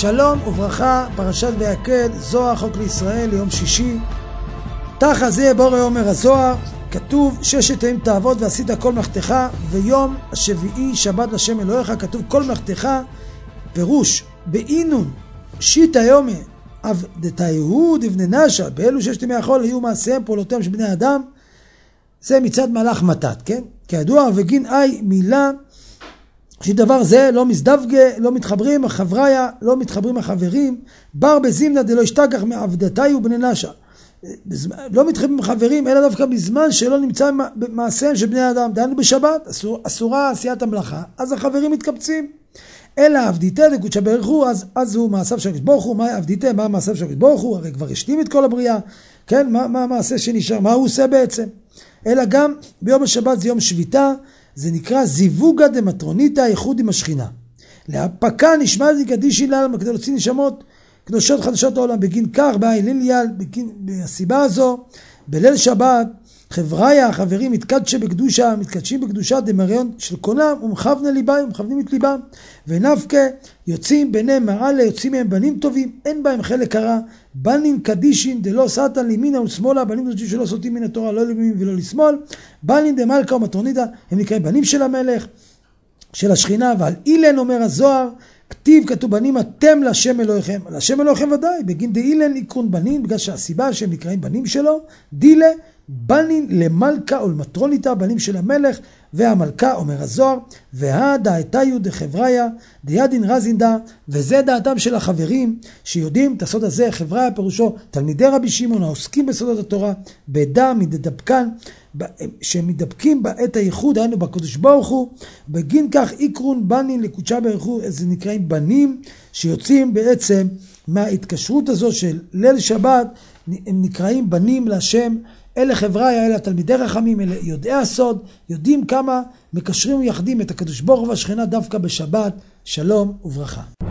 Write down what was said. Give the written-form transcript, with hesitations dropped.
שלום וברכה, פרשת ויקל, זוהר חוק לישראל ליום שישי. תחת זה בורא אומר הזוהר, כתוב 6 ימים תעבוד ועשית כל מלאכתך, ויום השביעי שבת לשם אלוהיך, כתוב כל מלאכתך, פירוש באינון שיטה יומי עבדתיהו דבני נשה, באלו 6 ימי החול היו מעשיהם פעולותיהם של בני אדם. זה מצד מלאך מתת, כן? כידוע וגין אי מילה שדבר זה לא מזדווגה, לא מתחברים החבריה, לא מתחברים החברים, בר בזימנה דלא ישתכח מעבדתיהו בני נשה. לא מתחברים חברים, אלא דווקא בזמן שלא נמצא במעשיהם של בני אדם. דהיינו בשבת, אסורה עשיית המלאכה, אז החברים מתקבצים. אלא עבדיתה דקודשא בריך הוא, אז הוא מעשיו של הקדוש ברוך הוא. מה עבדיתה? מה מעשיו של הקדוש ברוך הוא? הרי כבר השלים את כל הבריאה. כן? מה המעשה שנשאר? מה הוא עושה בעצם? אלא גם ביום השבת זה יום שביתה, זה נקרא זיווגה דמטרוניתא, ייחוד עם השכינה. להפקה נשמע קדישין לעלמא, כדי להוציא נשמות קדושות חדשות העולם. בגין כך בהיליל בסיבה הזו, בליל שבת חבריה החברים מתקדשים בקדושה דמריון של קונם ומכוונה ליבם, ומכוונים את ליבם, ונפקה יוצאים ביניהם מעלה, יוצאים מהם בנים טובים, אין בהם חלק הרע, בנים קדישין דלא סטן לימינה ולשמאלה, בנים קדושים שלא סוטים מן התורה לא לימין ולא לשמאל, בנים דמלכה ומטרוניתא, הם נקראים בנים של המלך, של השכינה. ועל אילן אומר הזוהר, כתוב בנים אתם להשם אלוהיכם. להשם אלוהיכם ודאי, בגין דאילן יקרון בנים, בגלל שהסיבה שהם נקראים בנים שלו, דילה בנים למלכה ולמטרוניתא, בנים של המלך והמלכה. אומר הזוהר, והדעתיו דחבריה דידין רזינדה, וזה דעתם של החברים שיודעים את הסוד הזה. חבריה פירושו תלמידי רבי שמעון העוסקים בסודות התורה, בדע מדדבקן, שהם מדבקים בעת הייחוד, היינו בקדוש ברוך הוא. בגין כך יקרון בנים לקודשא בריך הוא, זה נקראים בנים שיוצאים בעצם מההתקשרות הזו של ליל שבת, הם נקראים בנים להשם. אלה חבריה, אלה תלמידי חכמים, אלה יודעי הסוד, יודעים כמה מקשרים ויחדים את הקדוש ברוך הוא והשכינה דווקא בשבת. שלום וברכה.